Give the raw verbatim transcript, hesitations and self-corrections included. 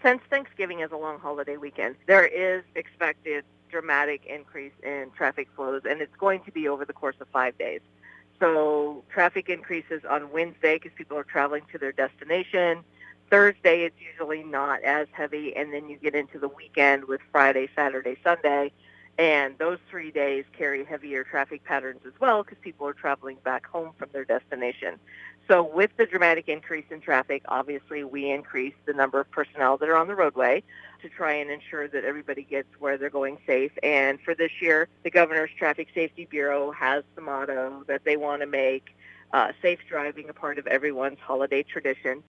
since Thanksgiving is a long holiday weekend, there is expected dramatic increase in traffic flows, and it's going to be over the course of five days. So traffic increases on Wednesday because people are traveling to their destination. Thursday, it's usually not as heavy, and then you get into the weekend with Friday, Saturday, Sunday, and those three days carry heavier traffic patterns as well because people are traveling back home from their destination. So with the dramatic increase in traffic, obviously we increase the number of personnel that are on the roadway to try and ensure that everybody gets where they're going safe. And for this year, the Governor's Traffic Safety Bureau has the motto that they want to make uh, safe driving a part of everyone's holiday tradition.